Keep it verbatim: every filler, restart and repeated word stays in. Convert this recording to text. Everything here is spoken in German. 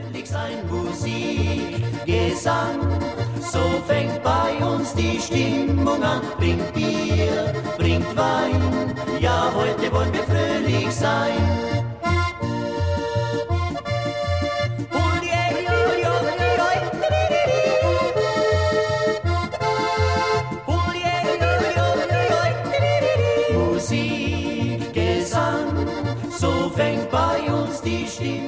fröhlich sein. Musik, Gesang, so fängt bei uns die Stimmung an. Bringt Bier, bringt Wein, ja, heute wollen wir fröhlich sein. Musik, Gesang, so fängt bei uns die Stimmung